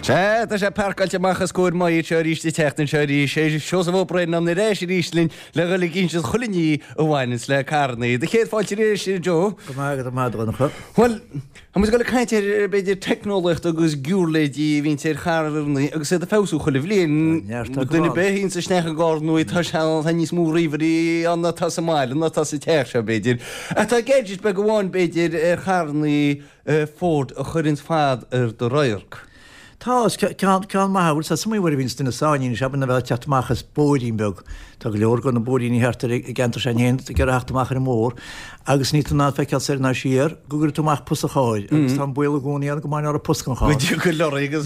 Tá sé percailte machchas cúr mai teéis tetain seirí sé seo bh brein am na rééis ríslín le go ginn se choliní ó bhhainins le carnaí. De chéad fáilte rééis Jo? Go mágad mána chu? Well, hamas go le caiintear beidir technolacht agus gúrléidí vín sé charnaí agus sé a fású chola bblion duna béhín sa snecha gáú tá se níos mú riverí anna tá máile na tá sa teir se beidir. A tá géidir be go bháin beidir charnaí fórd a churinn fad do roiirc. Tá cean máhar sa samíhar vín duna sáin se na bheith teachmachchas bódín beg tá go leor gon na bódíní heartar gentar sé héint gur achtamachchar mór agus ní ná feiceil sé na siar gogur túach pusa cháid agus tá buil gúí an go máin ar a puscan cháid. go legus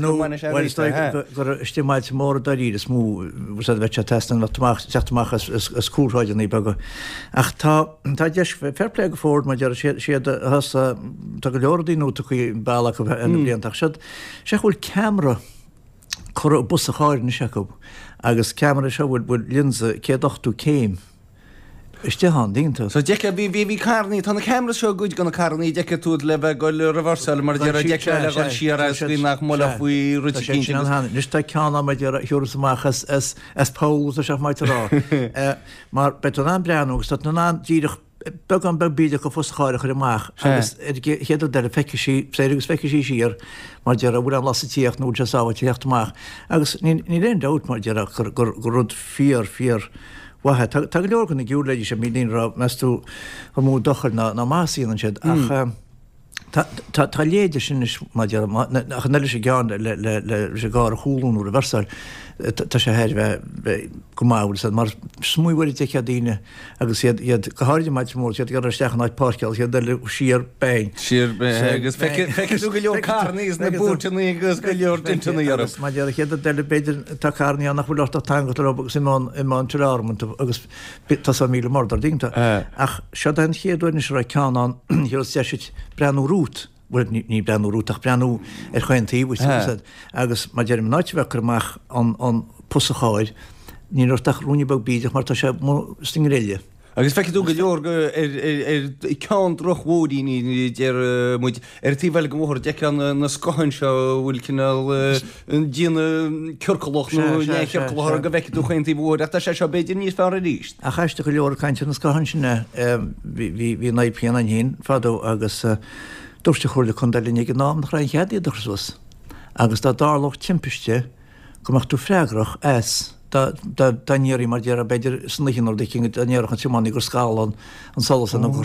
gur stimáid mór daí is mú bheit testan teachtamachchas scúráidir í bega. Ach tá deis fairplé go fórd mar siad tá go leordíú chuí bailach an bliantaach siad sé chuil camera chu bus a cháir na seú agus camera se bhfuil linse céadchtú céim. Iste há dínta. So decha bhí carnaí tána camera seo gúid gona carnaí decha túd le bheith go le reversal mar dear decha le gan siar nach mola faoi rutícin. Nis tá ceanna me dear thuúsamachchas as pós a seach maitarrá. Mar bet an breanúgus tá na díirech be an be bíide go fósáire chu amach héidir de feiceí ségus feiceí sír mar dear a bhfuil an lasíocht nó deáha teochtach. agus ní réon dat mar dear gur rud fír wathe tá go leorgan na gúléidir sem mílín ra meú chu mú dochar na másíon an siad ach tá léidir sin neile sé geán le sé gá a chúún úr a versal tá sé héir bheith go máil mar smúhhair de díine agus iad goáide maid mór siad gar stechan áid páceil siad le siar bein. Siar agus feú go leor carníos na bútaí agus go leor dintaí arras. Má dear chéad deile beidir tá carníí nach bhfuil tá tan agus imán turármant agus tá míle mórdar dínta. Ach se an chéadúin is ra ceanán hiú séisiid breanú rút. Ní breanú rúach breanú chuintíí agus má dearm náitbhechar an pusaáid ní orach rúni bag bíideach mar tá sé sting réile. Agus feiceú go leor cean drochhódíní dear muid tíhil go mthir deán na scohann seo bhfuil cinál díana curcalach nó go bheiceú chuintí bhór a sé seo beidir níos fear a ríist. A chaiste go leor caiinte na scohann sinna hí naipíana an hén fadó agus dúirte chuirla chun dalíine go nám nach rain chead idir sus. Agus tá dáloch timpiste gomach tú freigrach daníirí mar dear a beidir snachin or dicing daníach an simáí gur sálan an salasan go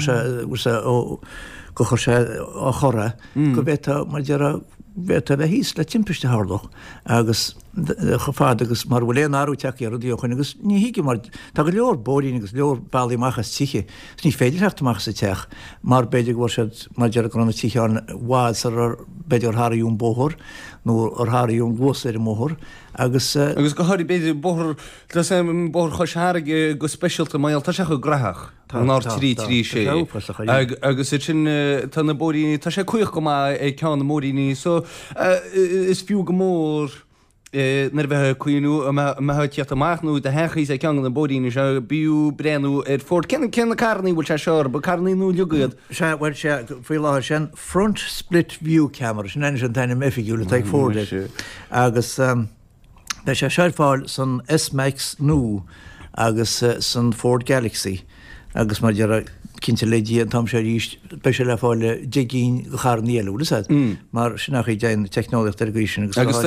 chur sé á chora go bhéta mar dear bheit a bheith híos le timpiste hálach agus chofád agus mar bhfuil áú teach ar dí chuin agus ní hiici mar tá go leor bóín agus leor bailíachchas tíe ní féidir heachtamach sa teach mar beidir bhór sé mar dear gona tíán bhád ar beidir thraíún bóthir nó ar thraíún glós ar móthir agus go háirí beidir bóthir choisthige go speisialta maiil tá se go grathach ná trí sé agus sin tá na bóí tá sé chuoch go é ceán na móríní so is fiú go mór nar bheith chuoinú teach amachnú de hechaí sé cean na bóíine se bíú breanú ar fór cena carnaí bhil se seir, ba carnaíú legad. Se bhfuil sé faoi láthir sin front split view camera sin an taine mefiúla ag fórde agus Bei sé seirfáil san S-Max nó agus san Ford Galaxy agus mar dear cinnte lédí an tam sé ríist be sé le fáile dégén charníú mar sinnach í déin technoliacht sin agus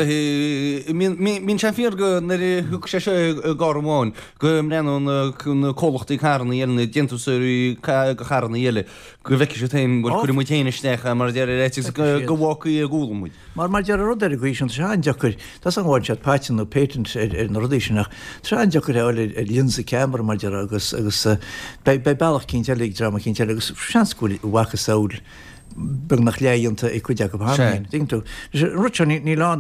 mín sé fir go na thu sé se gáháin go réanún chun cólachtaí charna dhéanana dentusúí go charna dhéile go bheice sé tain bhil chuir mu téine snecha mar dear réiti go bhhacaí a gúlamúid. Mar dear rudir sin se an deachir Tás an bháin se páin nó patent na rudéisiach tre an deachir eáil linsa camera mar dear agus be bailach cinn teig drama cinn te agus seansúil bhacha saoil beg nach léanta i chuide go háin. Dingú Rucha ní lá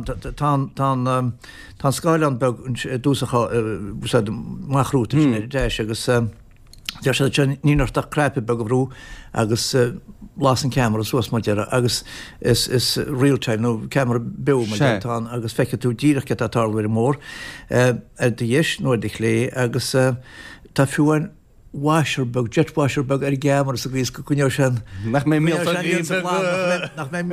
tá Skyland beg dúsacha machrúta déis agus dear sé níartach crepe beg go bhrú agus las an camera suas mar dear agus is realtime nó camera be tá agus feice tú díireach get atáhfuir mór ar de dhéis nó de lé agus tá fiúin washerbug, jet washerbug gamar sa gwys cwnio sian. Nach mé mé Nach mé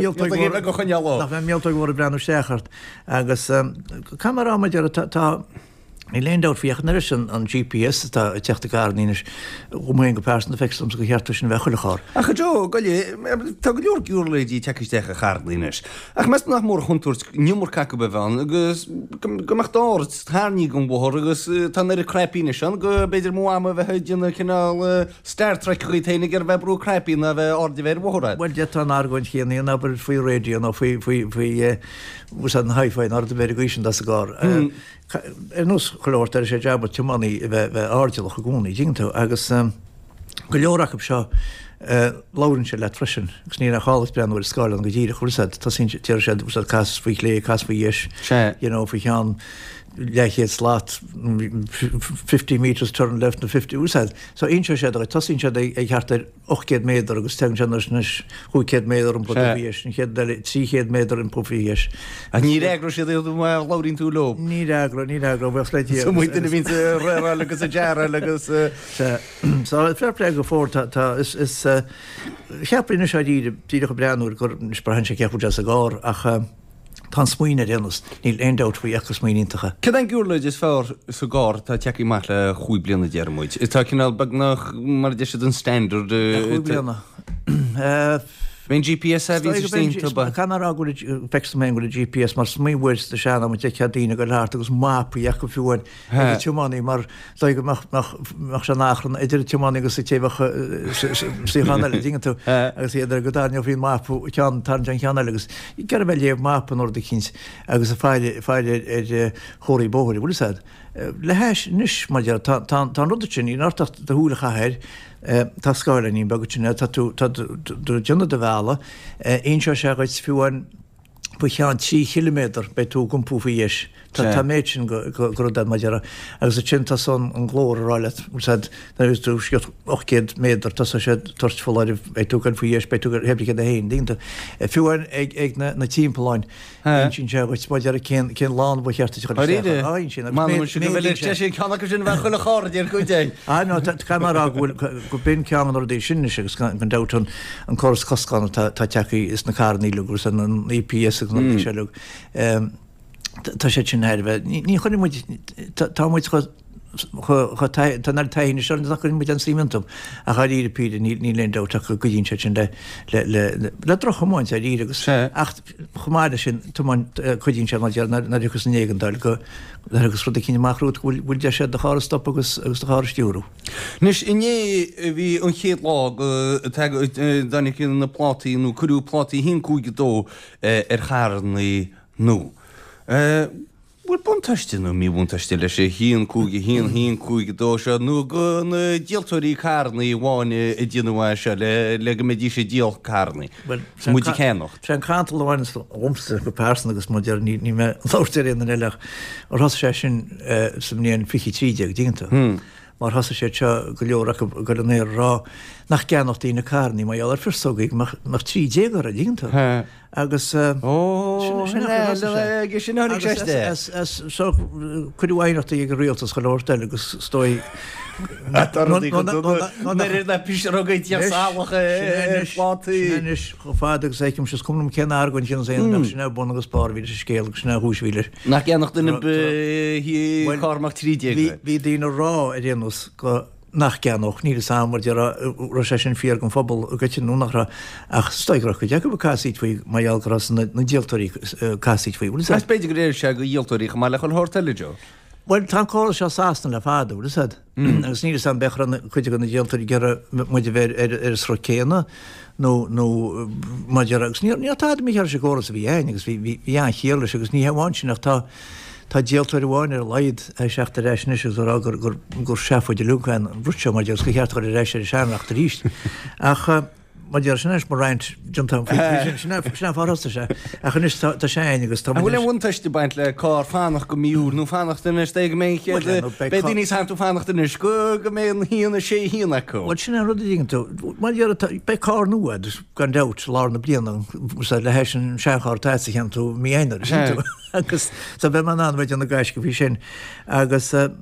míltag brenn séchart agus camera ma tá í léondát fiocht na an GPS tá teachta garníis mé go persan fem go cheartú sin bhechuileáir. A chu Jo goile tá go leor gúrlaidí teicisteach a charlíis. Ach me nach mór chuntúirt nimúr cacu be bhean agus goach dáirt háníí go bhthir agus tá ar a crepíine an go beidir mú am bheith duna cinál Star Trek chuí téine gur bheith brú crepín a bheith ordi bhéir bhra. Well de tá argáin chéanaí na faoi réo nó faoi an haifáin ar bhéir goisisin a gá. Nus choirt sé jobba tumanní bheith ádealach a gúnaí dingú agus go leorach seo lárin sé le frisin, gus ní a chálas breanúir sáil an go ddíra chusa tá sin tíir sé ús cas faoi lé cas faoi dhéis fao chean leché slát 50 meters turn left na 50 úsad. So inseo sé tasín sé ag cheartar 8 méidir agus te nes 2 méidir an poíis, 3 méidir an poíis. A ní regro sé láín tú lo. Ní regro bh leití. Muoine vín ré agus a deara agus fairplé go fór is cheaprína sé díide go breanúir gur sprahan sé ceapú a gá ach tá smuoine dénas níl éondát faoi echas smuoíntacha. Cad an gúrlaid is fearr sa gár tá teací mai le chuí blianana dearmid. Is tá cinál bag nach mar de an standard blianana. Bhín GPS a ví Canará go fextamén go GPS mar smíhir de seanna mu ceadína go leart agus mápa ag go fiúin tumáí mar go se nachran idir tumáí agus sé téhchanna dingatú agus idir go dáine hín mápú cean tan cheanna agus. I gar bheith léomh mápan or de chins agus a fáile choirí bóirí bhil said. Le héis níos mar tá rudatin í nátacht de thuúla chahéir tá sáile ní bagúna duna de bhela inseo se goid fiúin bu chean 3 kilometr be tú gom púfaíis. Tá méid sin go maidir agus a sin son an glór ráile gus tú 8 méidir tá sé tuirtfáir be tú gan faíis be tú hebli a héin dínta. Fiúin ag na tímpaáin sin se goid maidir cén lán bu cheart sin chana sin bhe chuile cháir go dé. Camara go bin cean or dé sinne agus gan dátan an choras cosán tá teí is na carníú gus an EPS se Tá sé sin herbh. Ní chuine táid taine se nach chun mu an símentum a cha íre píide ní lendát go godín se sin le troch chamáin a íre agus chomáide sin chudín se na chus négandáil go agus rud cíine marrút bhfuil de sé de cháir stop agus de cháir stúrú. Nis iné bhí an chéad lá danig cin na plátaíú chuú plátaí hín cúige dó ar chánaí nó. Bhfuil buntaistinú mí buntaiste lei sé híon cúige híon cúige dó se nó go na díaltóirí carnaí bháine i dtíanamhá se le go médí sé díal carnaí. Muidir chénocht. Sé an cantal bháin omsta go persan agus muidir ní me láirteir na eileach ar has sé sin sem níon fichi tríideag dínta. Mar has sé go leorach go an éir rá nach ceannacht ína carnaí mai ar firsógaigh mar 3 a dínta. Agus chuúhainachta ag rialtas go láirteil agus stoi na pírógaid álachaáis go fád agus éicim se cumnam cen argann sin sinna buna agus spáhí sé scéal sinna húsvíidir. Nach ceannach duna hí cámach tríide. Bhí dína rá a déanús go nach ceannach ní samar de sé sin fiar gon fphobal a gotin núnachra ach stoigrach go deach caiíd faoi maialgras na díaltóí caiíd faoi. beidir go réir se go díaltóí go le chun háirteileo. Well tá cá se sástan le fáú said agus ní an bechran chuide gan na díaltóí ge muidir bhéir ar srocéna nó maidir agus ní tá mí ar se góras a bhí agus bhí an chéala agus ní heháin sin nach tá díaltóir bháin ar leid seachta réisnis gur sefa de luúchain brúte mar degus go cheart go rééis seanachta ríist. Ach Maidir sinnéis mar reinint sinna fásta sé a chun tá sé agus tá bhfuil bhaintaiste baint le cá fánach go míú nó fánachtainna ag mé be ní san tú fánachtainna go mé híanana sé híanana chu. Bhil sinna rud tú Maidir be cá nuad gan dat lá na blianana le hééis an seáir teise chean tú míéinar agus sa bheith man anhaid an na gaiis go bhí sin agus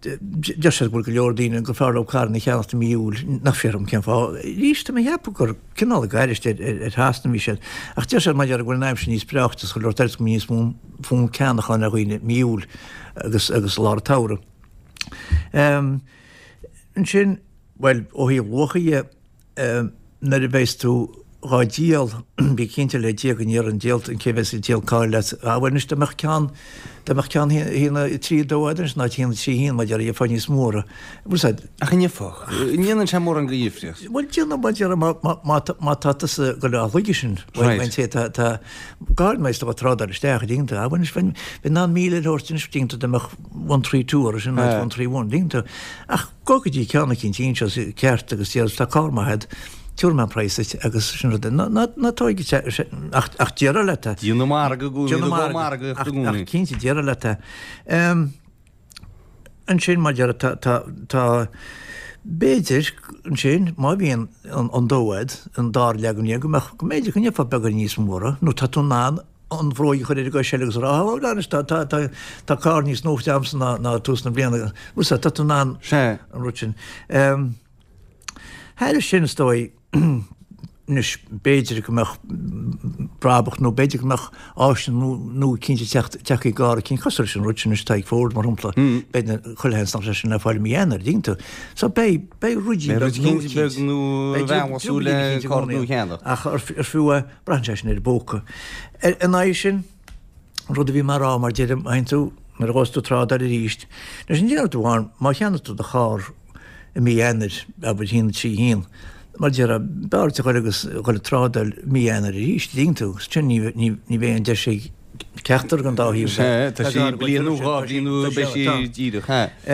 Just bhfuil go leordíine go fear ó carna cheanachta míúil nach fearm cin fá. Ríiste mé heappa gur cinál gaiiriste hána mí sé. Ach te sé maidir bhfuil neim sin níos breachtas go leir teir níos fún ceannachan a chuoine míúil agus lá tára. An sin bhfuil ó hí bhlacha na a bhééis tú rádíal bí cinnte le dé an ar an déalt an céhheits i déalcáil le bhhainnis deach cean hína trí dóidir ná tíana sí híon maidir a fáinní móra. Bhil a chan fach. Níanaan sem mór an go díomhríocht. Bhil tíanana baidir má tatas go le chuige sin bhfuil sé gáilmeist a trádar isteach dínta a bhainis bhí ná míle ortin dínta deach 132 sin 131 dínta ach gogad ceanna cinn tíon ceart agus tíar tá cámahead túrman preise agus sin natóigi ach déar leta. Díanana mar go gúna ach cinnte déar leta. An sin maidir tá béidir an sin má bhíon an dóid an dár leganí go méidir chunne fa begar níos móra, nó tá tú ná an bhróí chuir go segus ráis tá cá níos nóteamsan ná túsna bliana mu tá tú ná an rutin. Heidir sin stoi nus béidir goach brabach nó béidir goach áan nó cinnte teach gá cinn cosir sin rutin teig fór mar rumpla bena chuilhens nach sin na fáil míhéanar dínta. Sa bé rudí nó le cóú cheanna. Ach ar fiú brandse sin bóca. An é sin rud a bhí mar rá mar déidir ein tú mar gáú trád ar a ríist. Nes sin déartháin má cheanna tú de chár i míhéanar a bud hína trí hín. Mar dear a beirte chugus chuil trádal míhéanar ríist dínú, sin ní bhéon de sé ceachtar an dáhíí. Tá sí blianúáínú be sí díidir.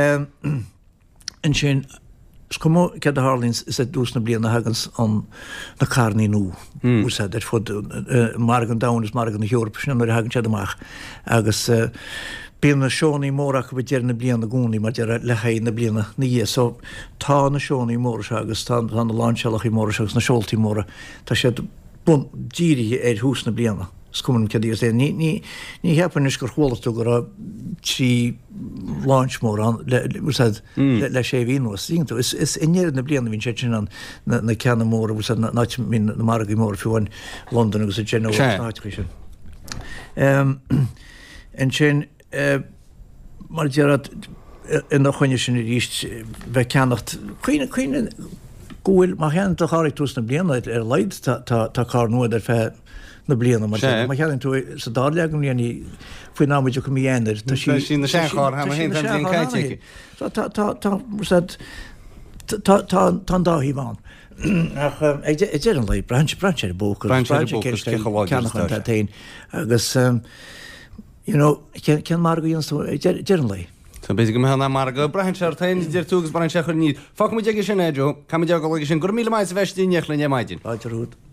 An sin Scomó ce a Harlins is dúsna bliana hagans an na carní nó ús er fud margan danas margan na Europa sin mar hagan se amach agus bíon na seónaí mórach go déar na bliana gúnaí mar dear lechaid na bliana na dhé, so tá na seónaí mór agus tá na láseach í mór agus na seoltaí móra tá sé díirithe hús na bliana. Scumann ce díos ní heapan is gur chólaú gur trí láinsmór an le sé bhíos dínta. Is inéad na blianana hín sé sin na ceanna mór na margaí mór fiúin London agus a Genoa sin. An sin mar dearad ina chuine sin i ríist bheith ceannacht chuoine gúil má chean a cháirigh tús na blianaid ar leid tá cá nuad ar fé na bliana mar cheann tú sa dáleagam líanaí faoi náidir go míhéanaar sin na seáir ha hen caiite. Tá dáhíí bháin. Ag dé an lei branch ar bóca agus cean mar go dé an lei. Tá bé go mena mar go brehin seirtain idir túgus brein sechar ní. Fa mu deige sin éidir, Ca deag go sin gur míle mais bheittííneach le nemaidin. Áidirút.